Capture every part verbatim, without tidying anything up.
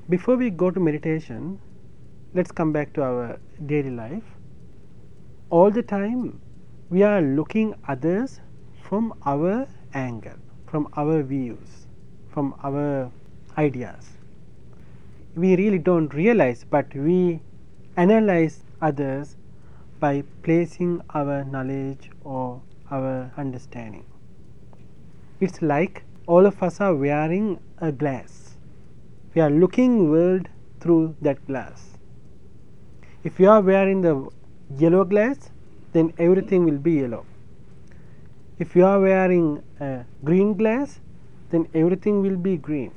before we go to meditation, let's come back to our daily life. All the time we are looking others from our angle, from our views, from our ideas. We really don't realize, but we analyze others by placing our knowledge or our understanding. It's like all of us are wearing a glass. We are looking world through that glass. If you are wearing the yellow glass, then everything will be yellow. If you are wearing a green glass, then everything will be green.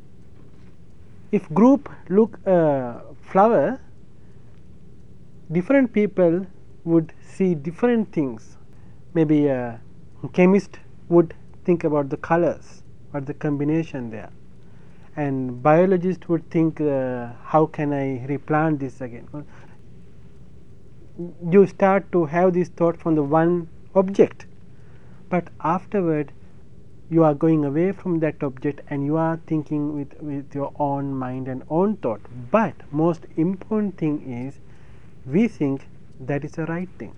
If group look a flower, different people would see different things. Maybe a chemist would think about the colors or the combination there, and biologist would think, uh, how can I replant this again? You start to have this thought from the one object, but afterward you are going away from that object and you are thinking with, with your own mind and own thought. But most important thing is, we think that is the right thing.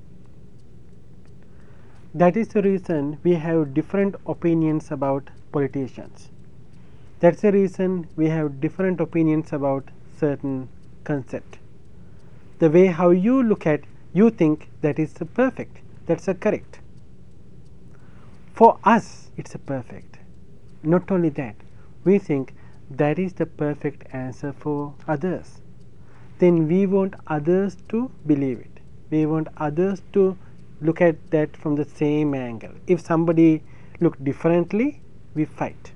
That is the reason we have different opinions about politicians. That's the reason we have different opinions about certain concept. The way how you look at, you think that is the perfect, that's the correct. For us, it's a perfect. Not only that, we think that is the perfect answer for others. Then we want others to believe it. We want others to look at that from the same angle. If somebody look differently, we fight.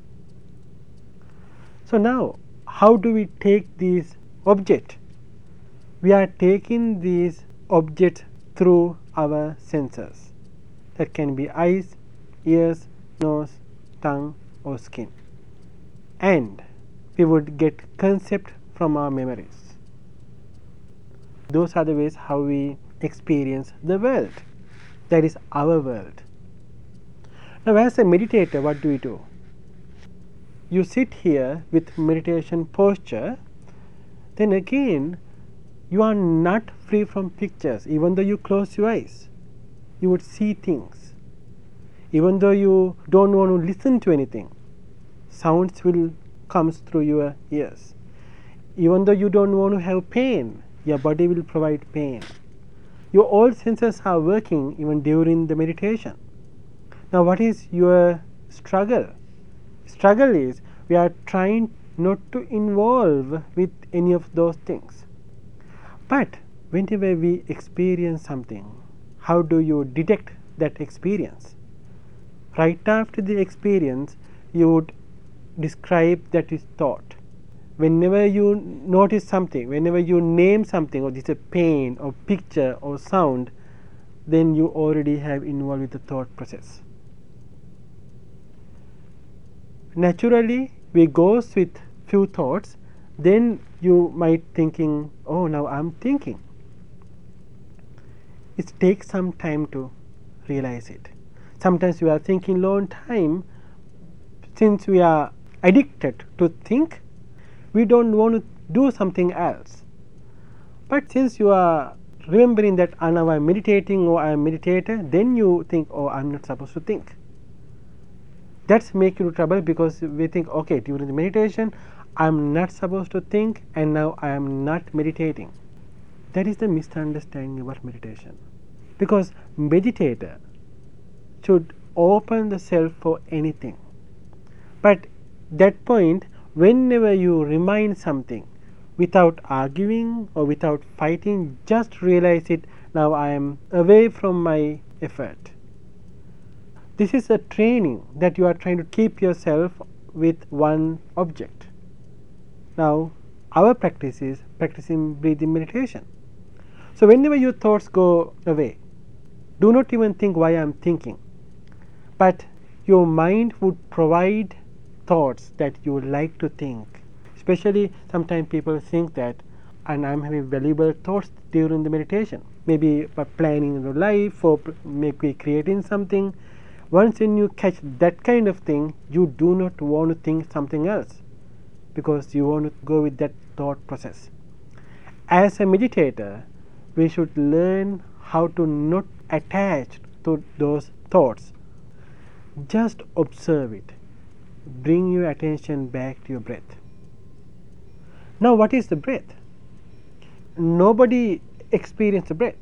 So now, how do we take these objects? We are taking these objects through our senses. That can be eyes, ears, nose, tongue or skin. And we would get concept from our memories. Those are the ways how we experience the world. That is our world. Now, as a meditator, what do we do? You sit here with meditation posture, then again you are not free from pictures. Even though you close your eyes, you would see things. Even though you don't want to listen to anything, sounds will come through your ears. Even though you don't want to have pain, your body will provide pain. Your all senses are working even during the meditation. Now, what is your struggle? Struggle is we are trying not to involve with any of those things. But whenever we experience something, how do you detect that experience? Right after the experience, you would describe that is thought. Whenever you notice something, whenever you name something, or this is a pain or picture or sound, then you already have involved with the thought process. Naturally, we goes with few thoughts, then you might thinking, oh, now I'm thinking. It takes some time to realize it. Sometimes we are thinking long time. Since we are addicted to think, we don't want to do something else. But since you are remembering that oh, now I am meditating or I am meditator, then you think, oh, I am not supposed to think. That's make you trouble, because we think, okay, during the meditation I am not supposed to think, and now I am not meditating. That is the misunderstanding about meditation, because meditator should open the self for anything. But that point, whenever you remind something, without arguing or without fighting, just realize it, now I am away from my effort. This is a training that you are trying to keep yourself with one object. Now, our practice is practicing breathing meditation. So, whenever your thoughts go away, do not even think why I am thinking, but your mind would provide thoughts that you would like to think. Especially sometimes people think that, and I am having valuable thoughts during the meditation, maybe by planning your life or maybe creating something. Once when you catch that kind of thing, you do not want to think something else, because you want to go with that thought process. As a meditator, we should learn how to not attach to those thoughts. Just observe it. Bring your attention back to your breath. Now, what is the breath? Nobody experiences the breath.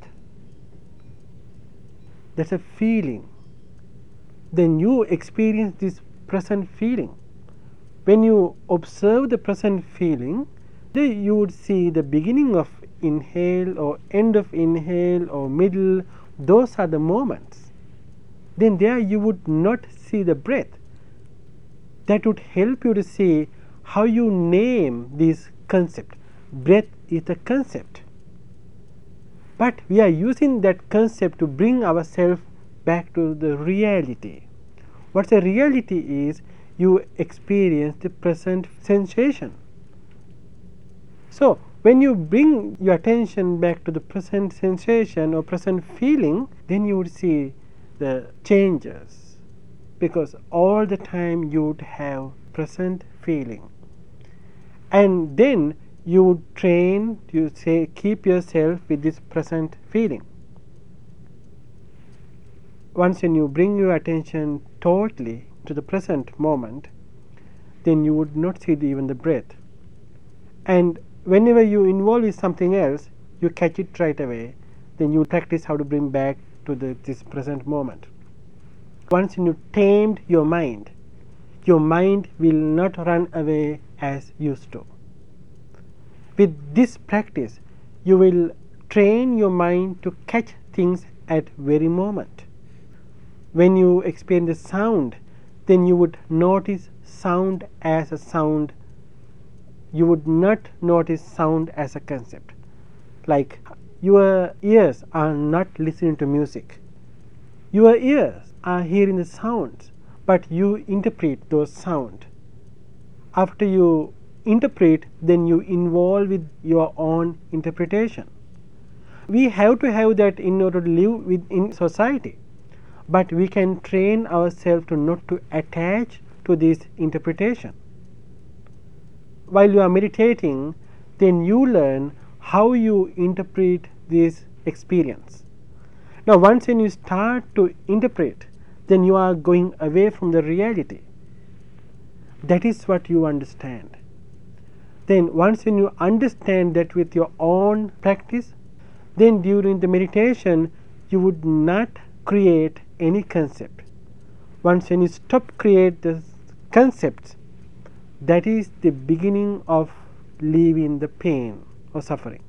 That's a feeling. Then you experience this present feeling. When you observe the present feeling, then you would see the beginning of inhale or end of inhale or middle. Those are the moments. Then there you would not see the breath. That would help you to see how you name this concept. Breath is a concept. But we are using that concept to bring ourselves back to the reality. What the reality is, you experience the present sensation. So, when you bring your attention back to the present sensation or present feeling, then you would see the changes, because all the time you would have present feeling. And then you would train, you say, keep yourself with this present feeling. Once when you bring your attention totally to the present moment, then you would not see the, even the breath. And whenever you involve with something else, you catch it right away. Then you practice how to bring back to the, this present moment. Once you tamed your mind, your mind will not run away as used to. With this practice, you will train your mind to catch things at very moment. When you experience the sound, then you would notice sound as a sound. You would not notice sound as a concept. Like your ears are not listening to music. Your ears are hearing the sounds, but you interpret those sounds. After you interpret, then you involve with your own interpretation. We have to have that in order to live within society. But we can train ourselves to not to attach to this interpretation. While you are meditating, then you learn how you interpret this experience. Now, once when you start to interpret, then you are going away from the reality. That is what you understand. Then once when you understand that with your own practice, then during the meditation you would not create any concept. Once when you stop create the concepts, that is the beginning of leaving the pain or suffering.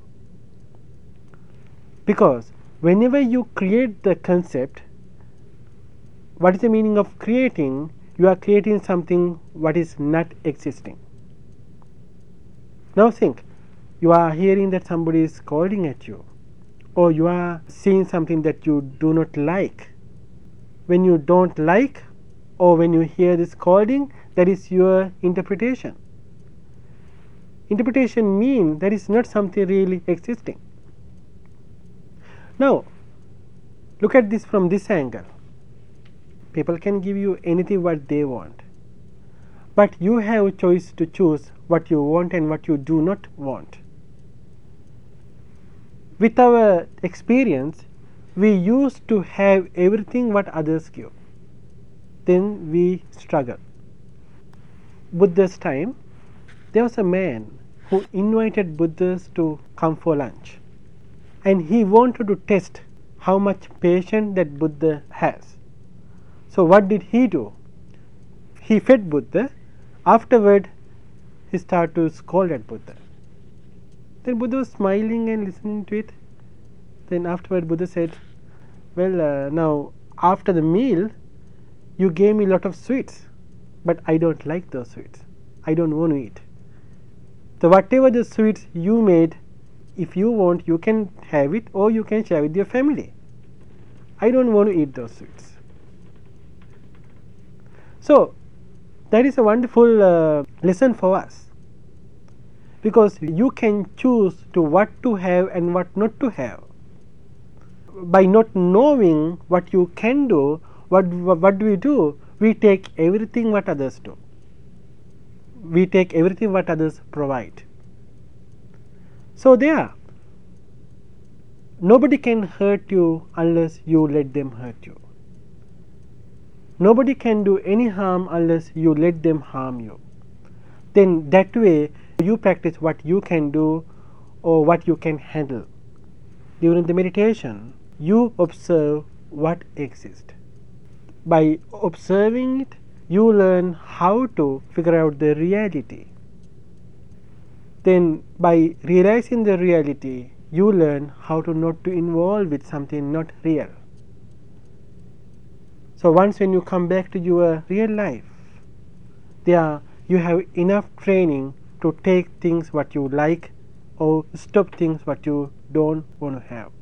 Because whenever you create the concept, what is the meaning of creating? You are creating something what is not existing. Now think, you are hearing that somebody is scolding at you, or you are seeing something that you do not like. When you don't like, or when you hear this scolding, that is your interpretation. Interpretation means that is not something really existing. Now, look at this from this angle. People can give you anything what they want, but you have a choice to choose what you want and what you do not want. With our experience, we used to have everything what others give. Then we struggle. Buddha's time, there was a man who invited Buddhas to come for lunch, and he wanted to test how much patience that Buddha has. So what did he do? He fed Buddha. Afterward, he started to scold at Buddha. Then Buddha was smiling and listening to it. Then afterward, Buddha said, well, uh, now after the meal, you gave me a lot of sweets, but I don't like those sweets. I don't want to eat. So whatever the sweets you made, if you want, you can have it, or you can share with your family. I don't want to eat those sweets. So that is a wonderful uh, lesson for us, because you can choose to what to have and what not to have. By not knowing what you can do, what what do we do? We take everything what others do. we take everything what others provide. So there, nobody can hurt you unless you let them hurt you. Nobody can do any harm unless you let them harm you. Then that way you practice what you can do or what you can handle. During the meditation, you observe what exists. By observing it, you learn how to figure out the reality. Then by realizing the reality, you learn how to not to involve with something not real. So once when you come back to your real life, there you have enough training to take things what you like or stop things what you don't want to have.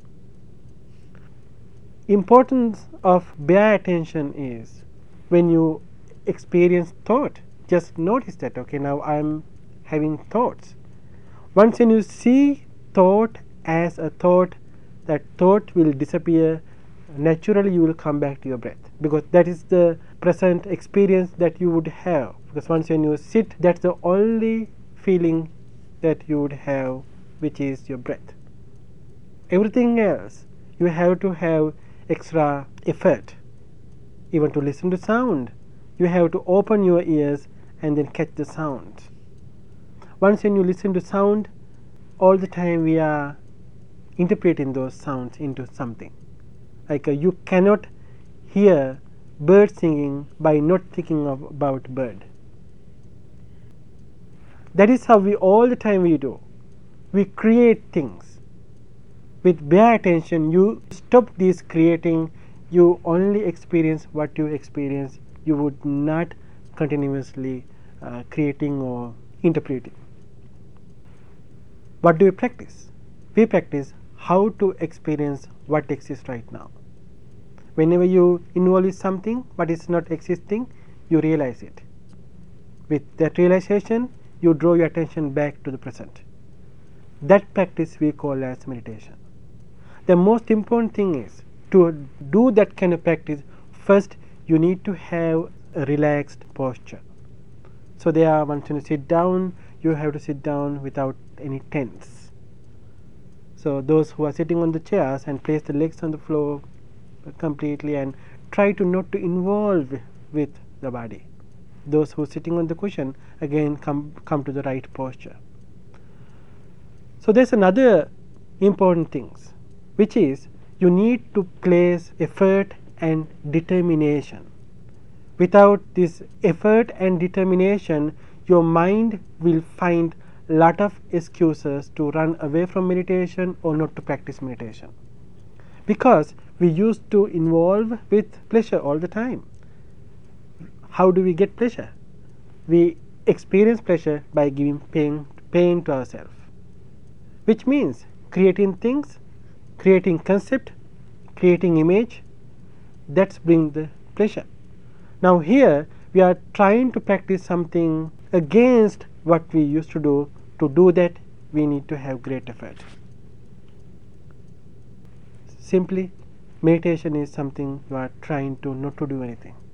Importance of bare attention is when you experience thought, just notice that, okay, now I am having thoughts. Once when you see thought as a thought, that thought will disappear. Naturally you will come back to your breath, because that is the present experience that you would have. Because once when you sit, that's the only feeling that you would have, which is your breath. Everything else you have to have extra effort. Even to listen to sound, you have to open your ears and then catch the sound. Once when you listen to sound, all the time we are interpreting those sounds into something. Like uh, you cannot hear bird singing by not thinking of, about bird. That is how we all the time we do. We create things. With bare attention, you stop this creating. You only experience what you experience. You would not continuously uh, creating or interpreting. What do we practice? We practice how to experience what exists right now. Whenever you involve in something what is not existing, you realize it. With that realization, you draw your attention back to the present. That practice we call as meditation. The most important thing is to do that kind of practice. First, you need to have a relaxed posture. So there, once you sit down, you have to sit down without any tense. So those who are sitting on the chairs and place the legs on the floor completely and try to not to involve with the body. Those who are sitting on the cushion, again come come to the right posture. So there's another important things, which is you need to place effort and determination. Without this effort and determination, your mind will find a lot of excuses to run away from meditation or not to practice meditation. Because we used to involve with pleasure all the time. How do we get pleasure? We experience pleasure by giving pain, pain to ourselves, which means creating things, creating concept, creating image. That's bring the pleasure. Now here we are trying to practice something against what we used to do. To do that, we need to have great effort. Simply, meditation is something you are trying to not to do anything.